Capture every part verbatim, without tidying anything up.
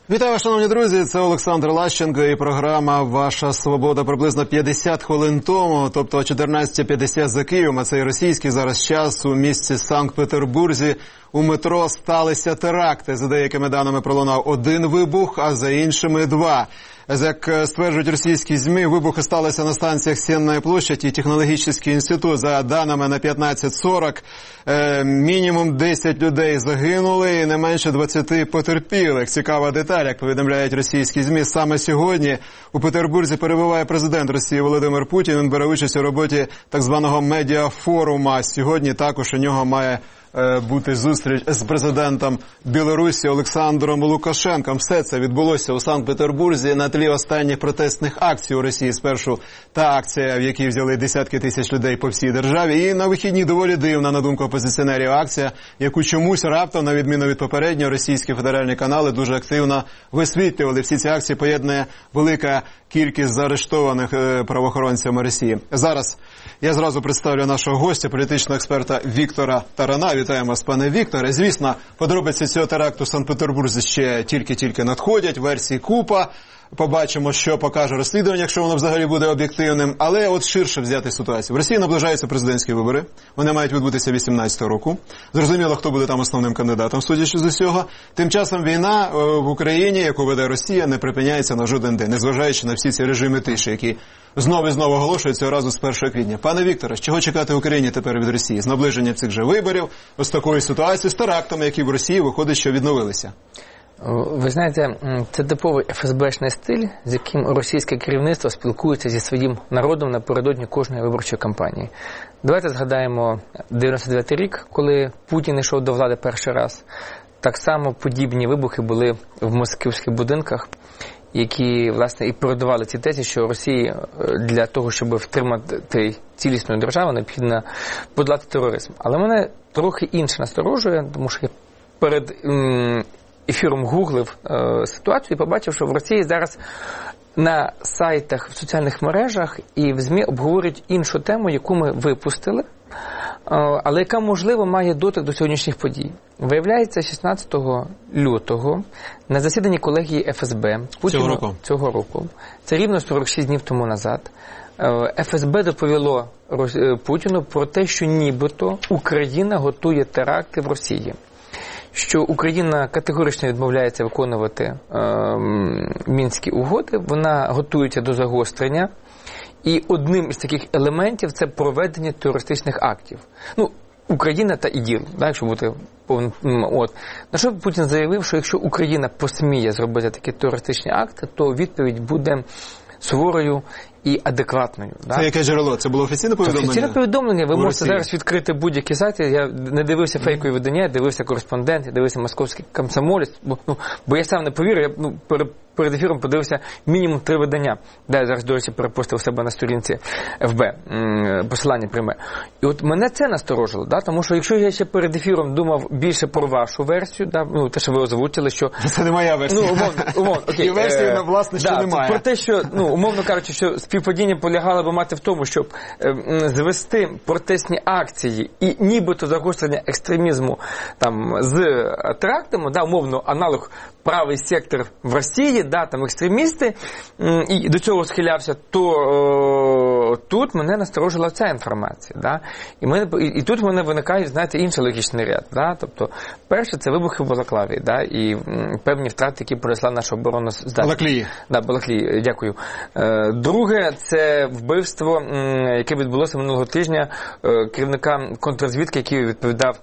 Вітаю, шановні друзі, це Олександр Лащенко і програма «Ваша свобода». Приблизно п'ятдесят хвилин тому, тобто о чотирнадцята п'ятдесят за Києвом, а цей російський зараз час, у місті Санкт-Петербурзі у метро сталися теракти. За деякими даними пролунав один вибух, а за іншими два. Як стверджують російські ЗМІ, вибухи сталися на станціях Сенна площадь і Технологічний інститут. За даними на п'ятнадцять сорок, е, мінімум десять людей загинули і не менше двадцяти потерпілих. Цікава деталь, як повідомляють російські ЗМІ, саме сьогодні у Петербурзі перебуває президент Росії Володимир Путін. Він бере участь у роботі так званого медіафорума. Сьогодні також у нього має бути зустріч з президентом Білорусі Олександром Лукашенком. Все це відбулося у Санкт-Петербурзі на тлі останніх протестних акцій у Росії. Спершу та акція, в якій взяли десятки тисяч людей по всій державі. І на вихідні доволі дивна, на думку опозиціонерів, акція, яку чомусь раптом, на відміну від попереднього, російські федеральні канали дуже активно висвітлювали. Всі ці акції поєднує велика кількість заарештованих правоохоронцями Росії. Зараз я зразу представлю нашого гостя, політичного експерта Віктора Тарана. Вітаємо вас, пане Вікторе. Звісно, подробиці цього теракту в Санкт-Петербурзі ще тільки-тільки надходять, версій купа. Побачимо, що покаже розслідування, якщо воно взагалі буде об'єктивним. Але от ширше взяти ситуацію. В Росії наближаються президентські вибори. Вони мають відбутися вісімнадцятого року. Зрозуміло, хто буде там основним кандидатом, судячи з усього. Тим часом війна в Україні, яку веде Росія, не припиняється на жоден день, незважаючи на всі ці режими тиші, які знову і знову оголошують цього разу з першого квітня. Пане Вікторе, чого чекати Україні тепер від Росії? З наближенням цих же виборів, ось такої ситуації, з терактами, які в Росії, виходить, що відновилися? Ви знаєте, це типовий еф ес бешний стиль, з яким російське керівництво спілкується зі своїм народом напередодні кожної виборчої кампанії. Давайте згадаємо дев'яносто дев'ятий рік, коли Путін йшов до влади перший раз. Так само подібні вибухи були в москвських будинках, які, власне, і передавали ці тези, що Росії для того, щоб втримати цілісну державу, необхідно подолати тероризм. Але мене трохи інше насторожує, тому що я перед ефіром гуглив е, ситуацію і побачив, що в Росії зараз на сайтах, в соціальних мережах і в ЗМІ обговорюють іншу тему, яку ми випустили, е, але яка, можливо, має дотик до сьогоднішніх подій. Виявляється, шістнадцятого лютого на засіданні колегії еф ес бе Путіна, цього року. цього року, це рівно сорок шість днів тому назад, еф ес бе доповіло Путіну про те, що нібито Україна готує теракти в Росії. Що Україна категорично відмовляється виконувати е, Мінські угоди, вона готується до загострення, і одним із таких елементів це проведення терористичних актів. Ну, Україна та ІДІЛ, да, якщо бути повним. От. На що Путін заявив, що якщо Україна посміє зробити такі терористичні акти, то відповідь буде суворою і адекватною. Це да? яке джерело? Це було офіційне повідомлення? Офіційне повідомлення. Ви у можете Росії зараз відкрити будь-які сайти. Я не дивився фейкові видання, я дивився Кореспондент, я дивився Московський комсомолець. Бо, ну, бо я сам не повірю, я ну, перед, перед ефіром подивився мінімум три видання. Да, я зараз, до речі, перепостив себе на сторінці еф бе, посилання пряме. І от мене це насторожило, да? Тому що якщо я ще перед ефіром думав більше про вашу версію, да? Ну, те, що ви озвучили, що... Це не моя версія. Ну, умовно, умовно, окей. І версії, власне, що да, немає. Про те, що, ну, умовно кажучи, що співпадіння полягало би мати в тому, щоб е, звести протестні акції і нібито загострення екстремізму там, з терактами, да, умовно, аналог правий сектор в Росії, да, там екстремісти, і до цього схилявся, то о, тут мене насторожила ця інформація. Да? І, мене, і, і тут в мене виникає, знаєте, інший логічний ряд. Да? Тобто, перше, це вибухи в Балаклаві, да? І м, певні втрати, які понесла наша оборона здатність. Балаклії. Да, Балаклії, дякую. Е, друге, це вбивство, м, яке відбулося минулого тижня е, керівника контррозвідки, який відповідав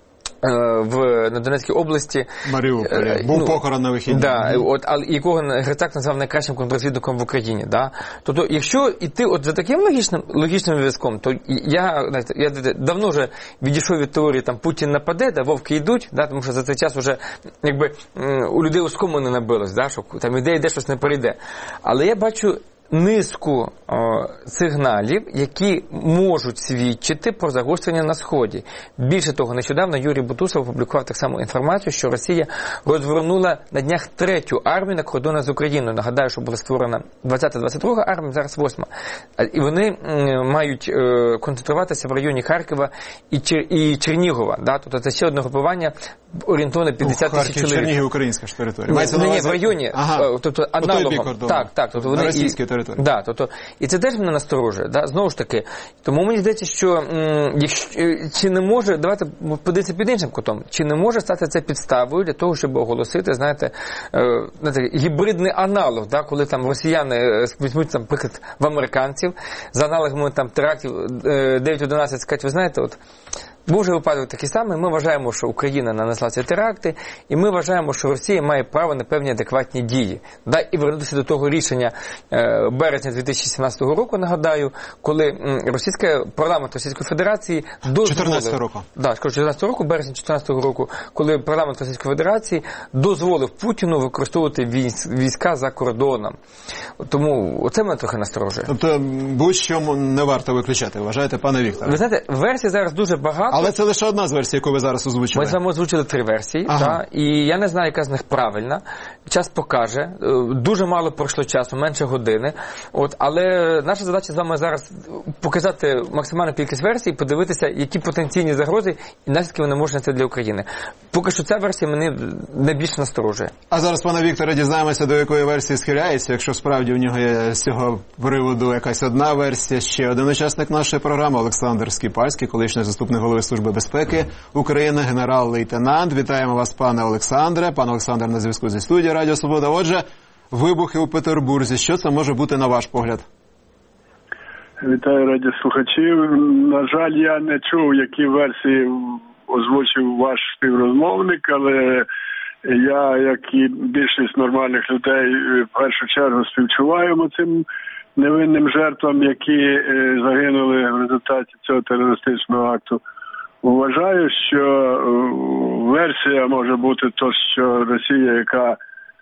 в на Донецькій області. Маріуполі. Був ну, похорон на вихідні. Да, от, але якого Грицак назвав найкращим контррозвідником в Україні. Да? Тобто, якщо йти от за таким логічним, логічним зв'язком, то я, знаєте, я давно вже відійшов від теорії, там, Путін нападе, да, вовки йдуть, да, тому що за цей час вже, якби, у людей оскому не набилось, да, що там іде, іде, щось не перейде. Але я бачу низку о, сигналів, які можуть свідчити про загострення на Сході. Більше того, нещодавно Юрій Бутусов опублікував так само інформацію, що Росія розвернула на днях третю армію на кордонах з Україною. Нагадаю, що була створена двадцята двадцять друга армія, зараз восьма. І вони м, мають е, концентруватися в районі Харкова і, Чер... і Чернігова. Да? Тобто це ще одне групування орієнтовно п'ятдесят тисяч чоловік. Чернігів, українська ж територія. Ні, не, не, в районі, ага. тобто аналогом. Так, так, тобто вони на російській території. Да, тобто, і це теж мене насторожує, да, знову ж таки. Тому мені здається, що м, якщо, чи не може, давайте подивитися під іншим кутом, чи не може стати це підставою для того, щоб оголосити, знаєте, е, знаєте гібридний аналог, да, коли там росіяни візьмуть, там, приклад, в американців, за аналогами там терактів е, дев'ять одинадцять, скажуть, ви знаєте, от, був вже випадок такий самий, ми вважаємо, що Україна нанесла ці теракти, і ми вважаємо, що Росія має право на певні адекватні дії. Да, і вернутися до того рішення е, березня дві тисячі сімнадцятого року, нагадаю, коли м, російська, парламент Російської Федерації дозволив... чотирнадцятого року. Да, чотирнадцятого року, березня чотирнадцятого року, коли парламент Російської Федерації дозволив Путіну використовувати війська за кордоном. Тому оце мене трохи насторожує. Тобто будь-що не варто виключати, вважаєте, пане Вікторе? Ви знаєте, версій зараз дуже багато. Але це лише одна з версій, яку ви зараз озвучили. Ми з вами озвучили три версії, ага. та, і я не знаю, яка з них правильна. Час покаже. Дуже мало пройшло часу, менше години. От, але наша задача з вами зараз показати максимальну кількість версій, подивитися, які потенційні загрози і наслідки вони можуть нести для України. Поки що ця версія мене найбільше насторожує. А зараз, пане Вікторе, дізнаємося, до якої версії схиляється. Якщо справді в нього є з цього приводу якась одна версія, ще один учасник нашої програми, Олександр Скіпальський, колишній заступник голови Служби безпеки України, генерал-лейтенант. Вітаємо вас, пане Олександре. Пан Олександр на зв'язку зі студією Радіо Свобода. Отже, вибухи у Петербурзі. Що це може бути на ваш погляд? Вітаю радіослухачів. На жаль, я не чув, які версії озвучив ваш співрозмовник, але я, як і більшість нормальних людей, в першу чергу співчуваємо цим невинним жертвам, які загинули в результаті цього терористичного акту. Вважаю, що версія може бути то, що Росія, яка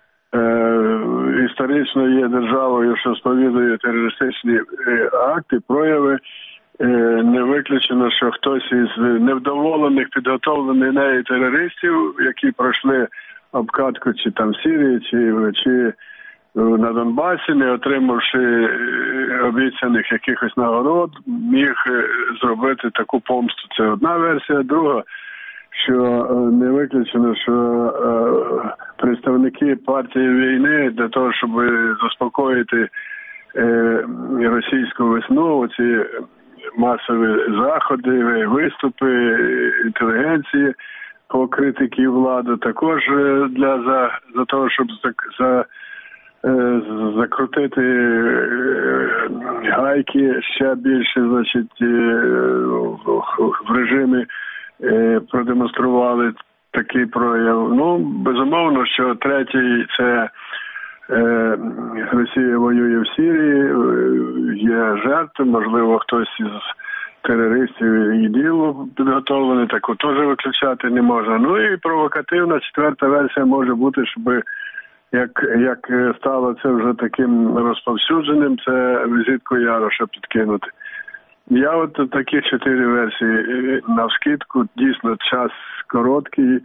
е, історично є державою, що сповідує терористичні е, акти, прояви, е, не виключено, що хтось із невдоволених, підготовлених нею терористів, які пройшли обкатку чи там в Сирії, чи, чи на Донбасі, не отримавши обіцяних якихось нагород, міг зробити таку помсту. Це одна версія. Друга, що не виключено, що представники партії війни для того, щоб заспокоїти російську весну, ці масові заходи, виступи інтелігенції по критиці влади, також для за, за того, щоб за, за закрутити гайки ще більше, значить, в режимі продемонстрували такий прояв. Ну, безумовно, що третій – це Росія воює в Сирії, є жертви, можливо, хтось із терористів і діло підготовлений, таку теж виключати не можна. Ну і провокативна четверта версія може бути, щоб Як, як стало це вже таким розповсюдженим, це візитку Яроша підкинути. Я от такі чотири версії навскидку, дійсно час короткий,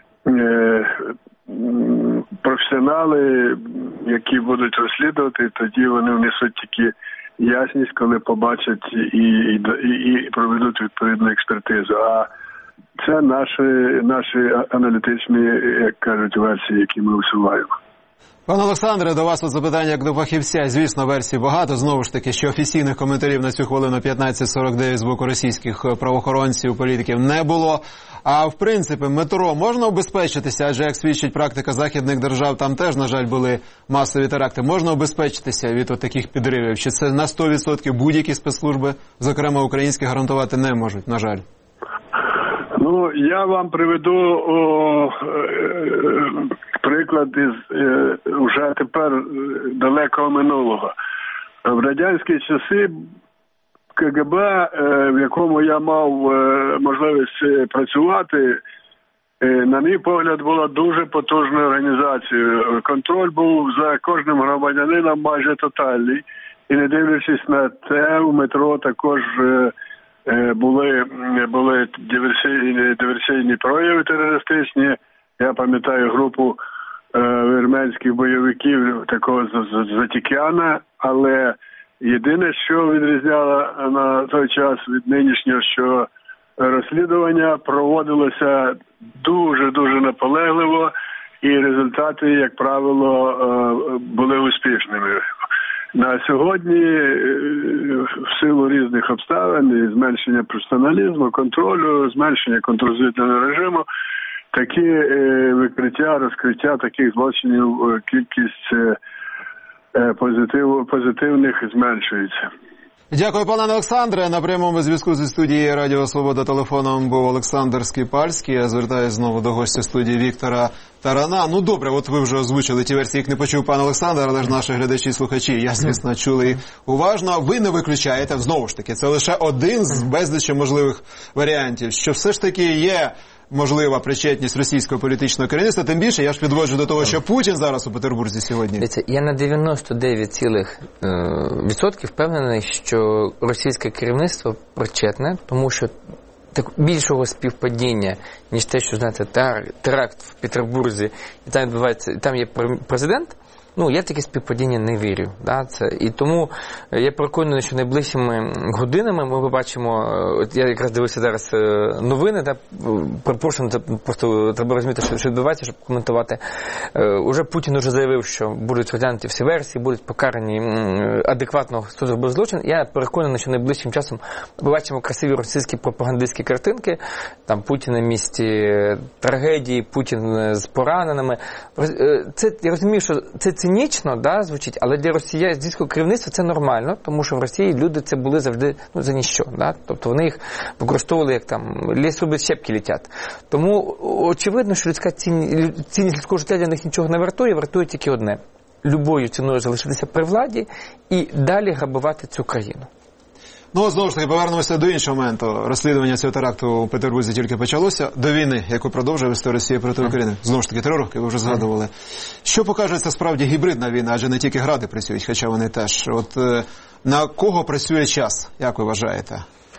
професіонали, які будуть розслідувати, тоді вони внесуть тільки ясність, коли побачать і, і, і проведуть відповідну експертизу. А це наші, наші аналітичні, як кажуть, версії, які ми усуваємо. Пане Олександре, до вас от запитання як до фахівця. Звісно, версій багато. Знову ж таки, що офіційних коментарів на цю хвилину п'ятнадцять сорок дев'ять з боку російських правоохоронців, політиків не було. А в принципі, метро можна убезпечитися? Адже, як свідчить практика західних держав, там теж, на жаль, були масові теракти. Можна убезпечитися від от таких підривів? Чи це на сто відсотків будь-які спецслужби, зокрема українські, гарантувати не можуть, на жаль? Ну, я вам приведу о, е, приклад із е, вже тепер далекого минулого. В радянські часи КГБ, е, в якому я мав е, можливість працювати, е, на мій погляд, була дуже потужною організацією. Контроль був за кожним громадянином майже тотальний. і не дивлячись на те, у метро також були, були диверсійні, диверсійні прояви терористичні. Я пам'ятаю групу вірменських бойовиків, такого з Ватикана, але єдине, що відрізняло на той час від нинішнього, що розслідування проводилося дуже-дуже наполегливо, і результати, як правило, були успішними. На сьогодні, в силу різних обставин, і зменшення професіоналізму, контролю, зменшення контррозвідувального режиму, такі викриття, розкриття таких злочинів, кількість позитив, позитивних зменшується. Дякую, пане Олександре. На прямому зв'язку зі студією Радіо Свобода телефоном був Олександр Скрипальський. Я звертаюся знову до гостя студії Віктора Тарана. Ну, добре, от ви вже озвучили ті версії, їх не почув пан Олександр, але ж наші глядачі і слухачі, я, звісно, чули уважно. Ви не виключаєте, знову ж таки, це лише один з безлічі можливих варіантів, що все ж таки є можлива причетність російського політичного керівництва, тим більше я ж підводжу до того, що Путін зараз у Петербурзі сьогодні. Я на дев'яносто дев'ять цілих відсотків впевнений, що російське керівництво причетне, тому що так більшого співпадіння, ніж те, що, знаєте, теракт в Петербурзі, і там відбувається, і там є президент, ну, я таке співпадіння не вірю. Да, це. І тому я переконаний, що найближчими годинами ми побачимо, от я якраз дивився зараз новини, да, припрошую, просто треба розуміти, що відбувається, щоб коментувати. Уже Путін вже заявив, що будуть розглянуті всі версії, будуть покарані адекватно, хто зробив злочин. Я переконаний, що найближчим часом побачимо красиві російські пропагандистські картинки, там Путін на місці трагедії, Путін з пораненими. Це, я розумію, що це цинічно, да, звучить, але для російського керівництва це нормально, тому що в Росії люди це були завжди, ну, за ніщо, да, тобто вони їх використовували як там ліс робить, щепки летять. Тому очевидно, що людська цінність, цінність людського життя для них нічого не вартує, вартує тільки одне – любою ціною залишитися при владі і далі грабувати цю країну. Ну, знову ж таки, повернемося до іншого моменту. Розслідування цього теракту у Петербурзі тільки почалося. До війни, яку продовжує вести Росія проти України. Знову ж таки, три роки, ви вже згадували. Що покаже це справді гібридна війна, адже не тільки гради працюють, хоча вони теж. От на кого працює час, як ви вважаєте?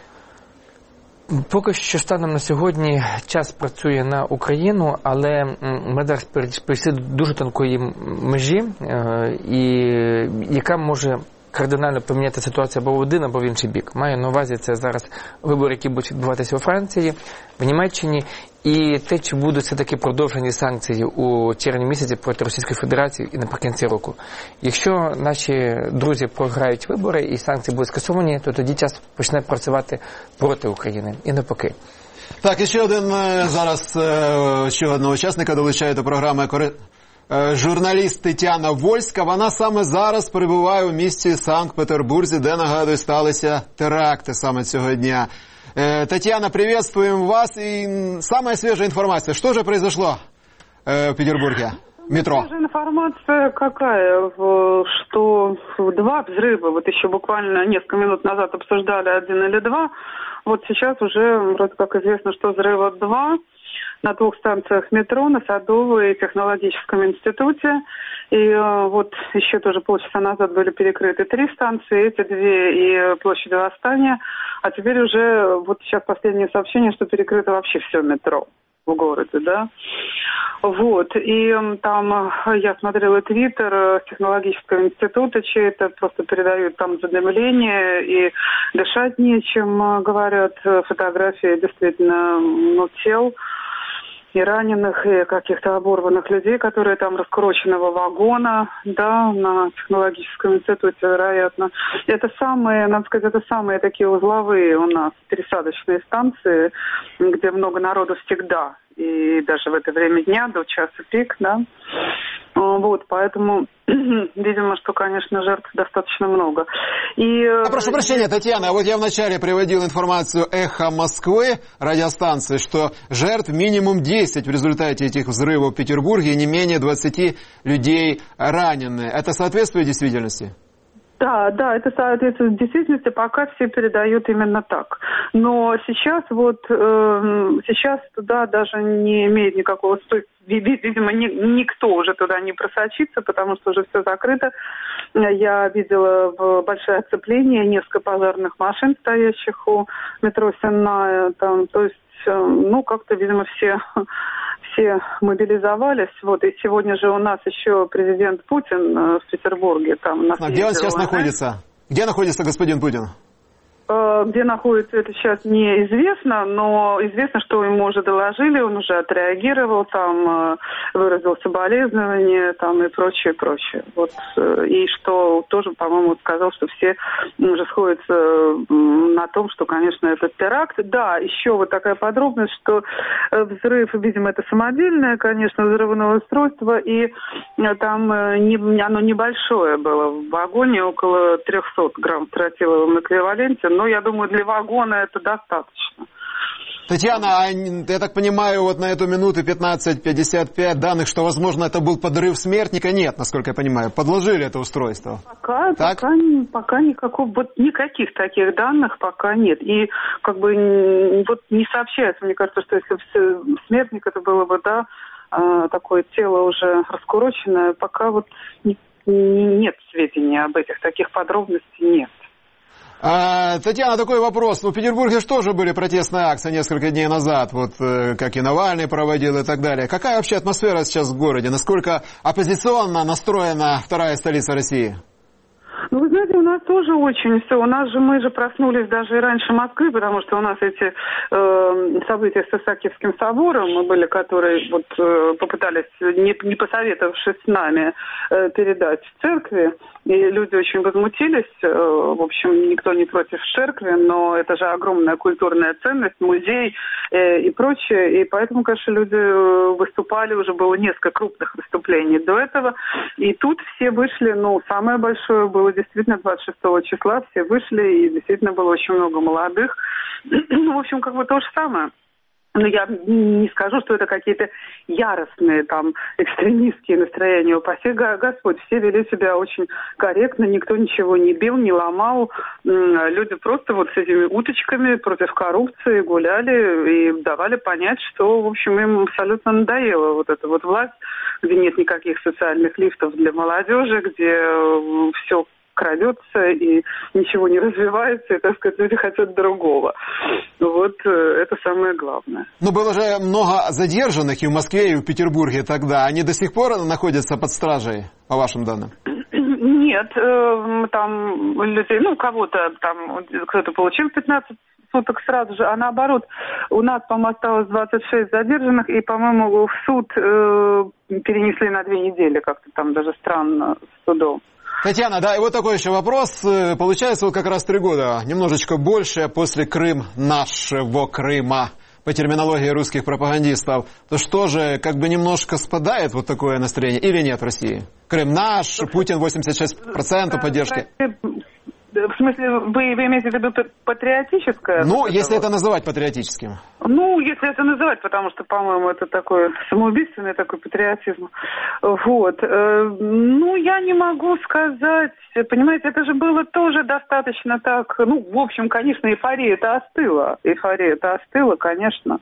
Поки що станом на сьогодні час працює на Україну, але ми зараз прийшли до дуже тонкої межі, і яка може кардинально поміняти ситуацію або в один, або в інший бік. Маю на увазі це зараз вибори, які будуть відбуватися у Франції, в Німеччині, і те, чи будуть все-таки продовжені санкції у червні місяці проти Російської Федерації і наприкінці року. Якщо наші друзі програють вибори і санкції будуть скасовані, то тоді час почне працювати проти України. І навпаки. Так, і ще один зараз, ще одного учасника долучає до програми журналіст Тетяна Вольська. Вона саме зараз перебуває у місті Санкт-Петербурзі, де, нагадую, сталися теракти саме цього дня. Татьяна, приветствуем вас. И самая свежая информация. Что же произошло в Петербурге? Метро. Свежая информация какая? Что два взрыва, вот еще буквально несколько минут назад обсуждали один или два. Вот сейчас уже вроде как известно, что взрыва два на двух станциях метро, на Садовой и Технологическом институте. И вот еще тоже полчаса назад были перекрыты три станции, эти две и площадь Восстания. А теперь уже, вот сейчас последнее сообщение, что перекрыто вообще все метро в городе, да. Вот, и там я смотрела твиттер Технологического института, чей-то просто передают там задымление, и дышать нечем, говорят, фотографии действительно, ну, тел и раненых, и каких-то оборванных людей, которые там раскуроченного вагона, да, на Технологическом институте, вероятно. Это самые, надо сказать, это самые такие узловые у нас пересадочные станции, где много народу всегда, и даже в это время дня, до часа пик, да. Вот, поэтому, видимо, что, конечно, жертв достаточно много. И... А, прошу прощения, Татьяна, вот я вначале приводил информацию «Эхо Москвы», радиостанции, что жертв минимум десять в результате этих взрывов в Петербурге и не менее двадцати людей ранены. Это соответствует действительности? Да, да, это соответствует действительности, пока все передают именно так. Но сейчас вот, э, сейчас туда даже не имеет никакого стоит, видимо, ни, никто уже туда не просочится, потому что уже все закрыто. Я видела большое оцепление, несколько пожарных машин, стоящих у метро Сенная, там, то есть, ну, как-то, видимо, все... все мобилизовались. Вот, и сегодня же у нас еще президент Путин э, в Петербурге. Там, на а где он сейчас находится? Где находится господин Путин? Э, где находится, это сейчас неизвестно, но известно, что ему уже доложили, он уже отреагировал, там, э, выразил соболезнования, там, и прочее, прочее. Вот, э, и что тоже, по-моему, сказал, что все уже сходятся э, на том, что, конечно, это теракт. Да, еще вот такая подробность, что э, взрыв, видимо, это самодельное, конечно, взрывное устройство, и э, там э, не, оно небольшое было. В вагоне около триста грамм в тротиловом эквиваленте, но я думаю, для вагона это достаточно. Татьяна, я так понимаю, вот на эту минуту пятнадцать пятьдесят пять данных, что, возможно, это был подрыв смертника, нет, насколько я понимаю. Подложили это устройство. Пока, пока, пока никакого, вот никаких таких данных пока нет. И как бы вот не сообщается, мне кажется, что если смертник, это было бы, да, такое тело уже раскуроченное, пока вот нет сведений об этих, таких подробностей нет. А, Татьяна, такой вопрос. Ну, в Петербурге же тоже были протестные акции несколько дней назад, вот э, как и Навальный проводил и так далее. Какая вообще атмосфера сейчас в городе? Насколько оппозиционно настроена вторая столица России? Ну, вы знаете, у нас тоже очень все. У нас же, мы же проснулись даже и раньше Москвы, потому что у нас эти э, события с Исаакиевским собором мы были, которые вот э, попытались, не, не посоветовавшись с нами, э, передать в церкви. И люди очень возмутились. Э, в общем, никто не против церкви, но это же огромная культурная ценность, музей э, и прочее. И поэтому, конечно, люди выступали, уже было несколько крупных выступлений до этого. И тут все вышли, ну, самое большое было действительно двадцать шестого числа, все вышли, и действительно было очень много молодых. Ну, в общем, как бы то же самое. Но я не скажу, что это какие-то яростные, там, экстремистские настроения. Упаси Господь, все вели себя очень корректно, никто ничего не бил, не ломал. Люди просто вот с этими уточками против коррупции гуляли и давали понять, что, в общем, им абсолютно надоела вот эта вот власть, где нет никаких социальных лифтов для молодежи, где все крадется и ничего не развивается, и, так сказать, люди хотят другого. Вот это самое главное. Но было же много задержанных и в Москве, и в Петербурге тогда. Они до сих пор находятся под стражей, по вашим данным? Нет, там людей, ну, кого-то там, кто-то получил пятнадцать суток сразу же, а наоборот, у нас, по-моему, осталось двадцать шесть задержанных, и, по-моему, в суд э, перенесли на две недели, как-то там даже странно с судом. Татьяна, да, и вот такой еще вопрос. Получается, вот как раз три года, немножечко больше после Крым, нашего Крыма, по терминологии русских пропагандистов, то что же, как бы немножко спадает вот такое настроение или нет в России? Крым наш, Путин восемьдесят шесть процентов поддержки. В смысле, вы, вы имеете в виду патриотическое? Ну, вот если это, это вот называть патриотическим. Ну, если это называть, потому что, по-моему, это такой самоубийственный такой патриотизм. Вот. Ну, я не могу сказать. Понимаете, это же было тоже достаточно так... Ну, в общем, конечно, эйфория-то остыла. Эйфория-то остыла, конечно.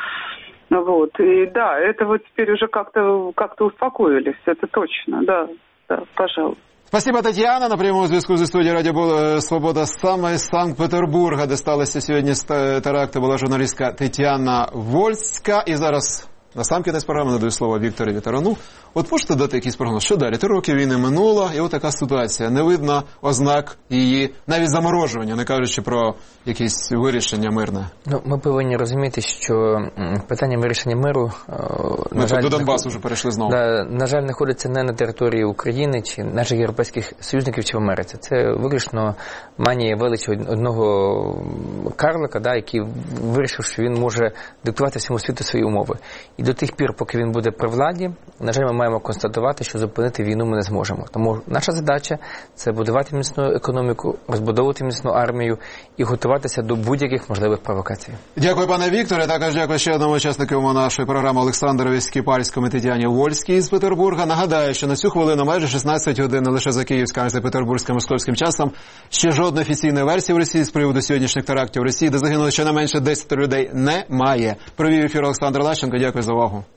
Вот. И да, это вот теперь уже как-то, как-то успокоились. Это точно, да. Да, пожалуй. Спасибо, Татьяна. На прямому зв'язку зі студії Радіо Свобода саме з Санкт-Петербурга, де сталося сьогодні теракти, була журналістка Тетяна Вольська. І зараз на сам кінець програми надаю слово Віктору Вітерану. От можете дати якийсь прогноз? Що далі? Три роки війни минуло, і от така ситуація. Не видно ознак її, навіть заморожування, не кажучи про якісь вирішення мирне. Ну, ми повинні розуміти, що питання вирішення миру, ми на жаль, до Донбасу вже перейшли знову. Да, на жаль, знаходиться не на території України чи наших європейських союзників чи в Америці. Це виключно манія величі одного карлика, да, який вирішив, що він може диктувати всьому світу свої умови. І до тих пір, поки він буде при владі, на жаль, ми маємо констатувати, що зупинити війну ми не зможемо. Тому наша задача – це будувати міцну економіку, розбудовувати міцну армію і готуватися до будь-яких можливих провокацій. Дякую, пане Вікторе. Також дякую ще одному учаснику нашої програми Олександрові Скіпальському і Тетяні Вольській з Петербурга. Нагадаю, що на цю хвилину майже шістнадцять годин лише за київським та петербурзьким московським часом. Ще жодної офіційної версії в Росії з приводу сьогоднішніх терактів в Росії, де загинуло щонайменше десять людей, немає. Провів ефір Олександр Лащенко. Дякую за увагу.